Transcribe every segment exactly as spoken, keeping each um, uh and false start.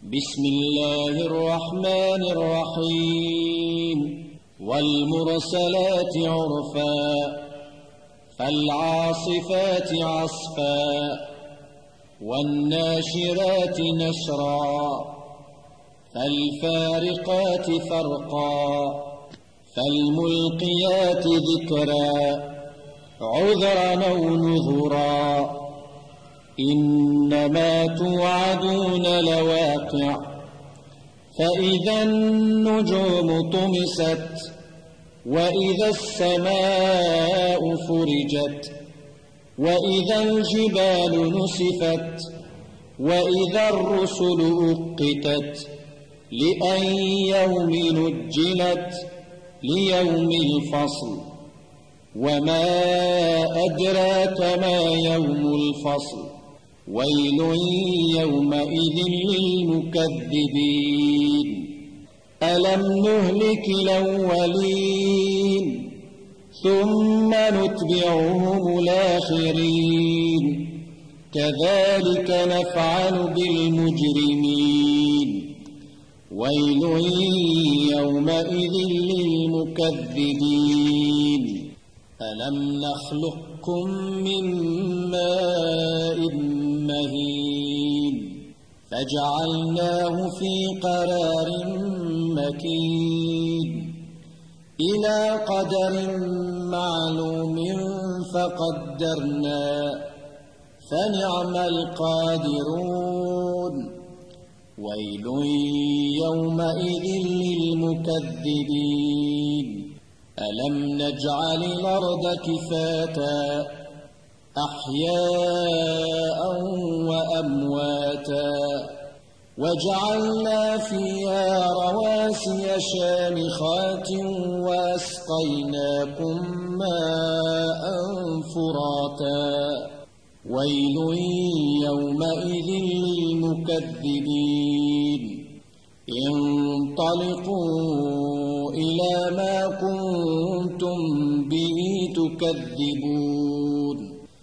بسم الله الرحمن الرحيم والمرسلات عرفا فالعاصفات عصفا والناشرات نشرا فالفارقات فرقا فالملقيات ذكرا عذرا أو نذرا إنما توعدون لواقع فإذا النجوم طمست وإذا السماء فرجت وإذا الجبال نسفت وإذا الرسل أقتت لأي يوم نجلت ليوم الفصل وما أدراك ما يوم الفصل ويل يومئذ للمكذبين ألم نهلك الأولين ثم نتبعهم الآخرين كذلك نفعل بالمجرمين ويل يومئذ للمكذبين ألم نخلقكم من ماء مهين فجعلناه في قرار مكين إلى قدر معلوم فقدرنا فنعم القادرون ويل يومئذ للمكذبين ألم نجعل الأرض كفاتا أحياء وأمواتا وجعلنا فيها رواسي شامخات وأسقيناكم ماء فراتا ويل يومئذ للمكذبين انطلقوا إلى ما كنتم به تكذبون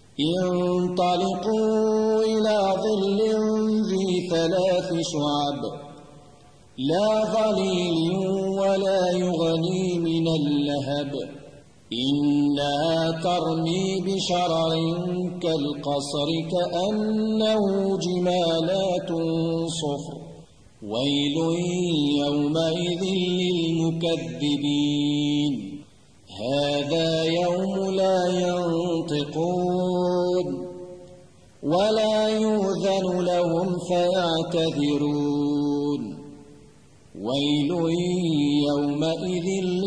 انطلقوا إلى ظل ذي ثلاث شعب لا ظليل ولا يغني من اللهب إنها ترمي بشرر كالقصر كأنه جمالات صفر ويل يومئذ للمكذبين هذا يوم لا ينطقون ولا يؤذن لهم فيعتذرون ويل يومئذ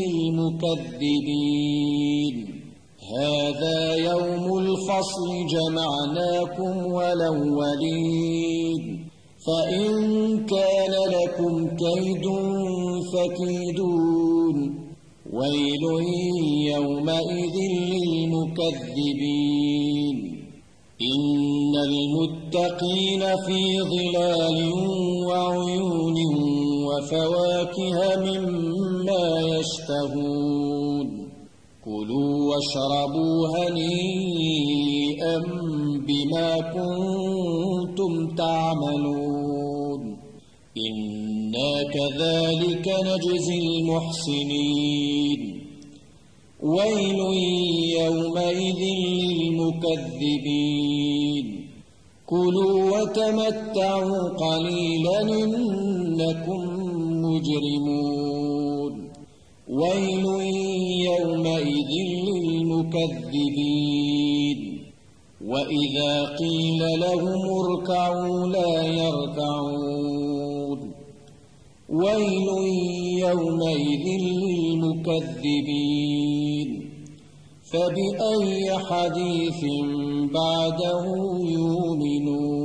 للمكذبين هذا يوم الفصل جمعناكم والأولين فإن كان لكم كيد فكيدون ويل يومئذ للمكذبين إن المتقين في ظلال وعيون وفواكه مما يشتهون كلوا واشربوا هنيئا بما كنتم تعملون إنا كذلك نجزي المحسنين ويل يومئذ للمكذبين كلوا وتمتعوا قليلا إنكم مجرمون ويل يومئذ للمكذبين وإذا قيل لهم اركعوا لا يركعون ويل يومئذ للمكذبين فبأي حديث بعده يؤمنون